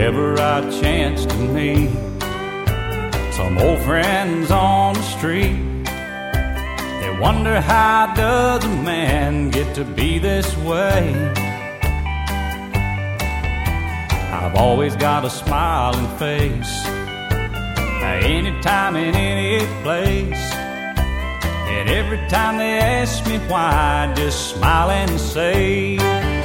whenever I chance to meet some old friends on the street. They wonder, how does a man get to be this way? I've always got a smiling face, anytime in any place. And every time they ask me why, I just smile and say,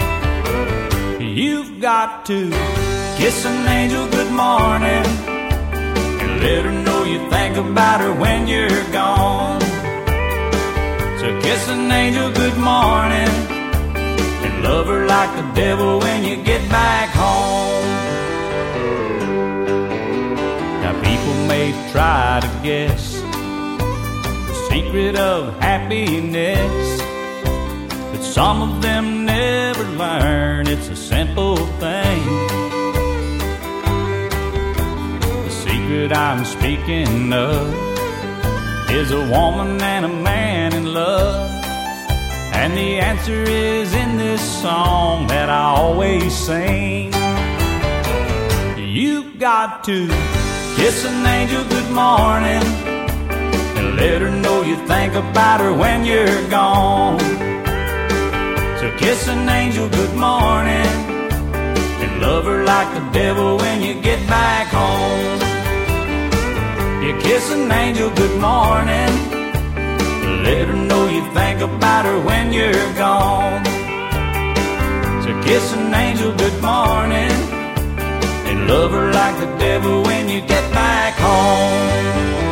you've got to kiss an angel good morning and let her know you think about her when you're gone. So kiss an angel good morning and love her like the devil when you get back home. Now people may try to guess the secret of happiness, but some of them never learn it's a simple thing. The secret I'm speaking of is a woman and a man in love, and the answer is in this song that I always sing. You've got to kiss an angel good morning and let her know you think about her when you're gone. So kiss an angel good morning and love her like the devil when you get back home. You kiss an angel good morning, let her know you think about her when you're gone. So kiss an angel good morning and love her like the devil when you get back home.